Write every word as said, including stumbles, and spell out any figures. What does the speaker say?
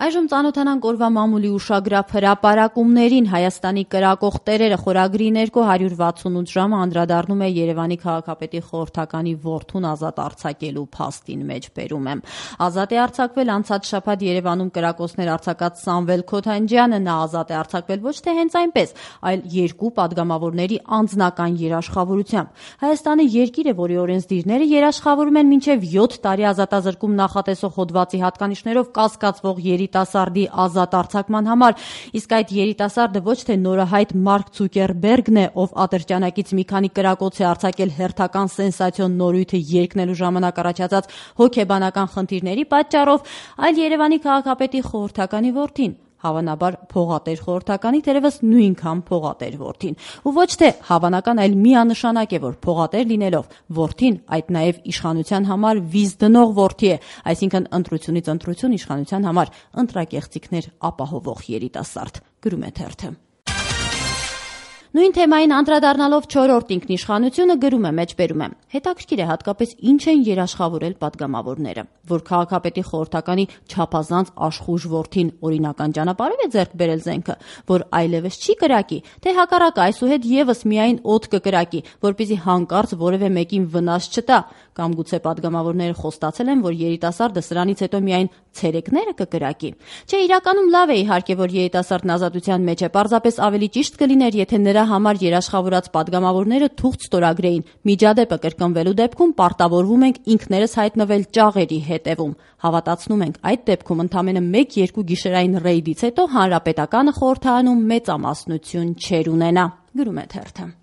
Այժմ ծանոթանանք օրվա մամուլի ուշագրավ հրապարակումներին։ Հայաստանի կրակող տերերը խորագրի ներքո հարյուր վաթսունութ ժամը անդրադառնում է Երևանի քաղաքապետի խորհրդականի որդուն ազատ արձակելու փաստին մեջ բերում եմ։ Ազատ է արձակվել անցած շաբաթ Երևանում կրակոցներ արձակած Սամվել Քոթանջյանը։ Նա ազատ է արձակվել ոչ թե հենց այնպես, այլ երկու падգամավորների անձնական երաշխավորությամբ։ Հայաստանը երկիր է, որի օրենսդիրները երաշխավորում են մինչև յոթ տարի ազատազրկում նախատեսող հոդվածի հատկանիշներով կասկածվող երիտասարդի ազատ արձակման համար, իսկ այդ երիտասարդը ոչ թե նորահայտ Մարկ Ցուկերբերգն է, ով ատրճանակից մի քանի կրակոց է արձակել հերթական սենսացիոն նորույթը երկնելու ժամանակ առաջացած հոգեբանական խնդիրների պատճառով, այլ Երևանի քաղաքապետի խորհրդականի որդին, հավանաբար փողատեր խորհրդականի, թերևս նույնքան փողատեր որդին։ Ու ոչ թե հավանական, այլ միանշանակ է, որ փողատեր լինելով որդին այդ նաև իշխանության համար վիզ դնող որդի է, այսինքն ընտրությունից ընտրություն իշխանության համար ընտրակեղծիքներ ապահովող երիտասարդ, գրում է թերթը։ Նույն թեմային անդրադառնալով չորրորդ ինքնիշխանությունը գրում է մեջբերում եմ. հետաքրքիր է հատկապես ինչ են երաշխավորել падգամավորները, որ քաղաքապետի խորհրդականի չափազանց աշխուժ որդին օրինական ճանապարհով է ձեռք բերել զենքը, որ այլևս չի կրակի, թե հակառակը այսուհետ եւս միայն օդ կկրակի, որպեսզի հանկարծ որևէ մեկին վնաս չտա, կամ գուցե падգամավորները խոստացել են, որ երիտասարդը սրանից հետո միայն ցերեկները կկրակի։ Չէ, իրականում լավ է իհարկե, որ երիտասարդն ազատության մեջ է, պարզապես ավելի ճիշտ կլիներ, եթե նրա համար երաշխավորած падգամավորները թուղթ ստորագրեին, միջադեպը կրկնվելու դեպքում պարտավորվում ենք ինքներս հայտնվել ճաղերի հետևում։ Հավատացնում ենք, այդ դեպքում ընդամենը մեկ-երկու գիշերային ռեյդից հետո հանրապետականը խորհրդարանում մեծամասնություն չեր ունենա, գրում է թերթը։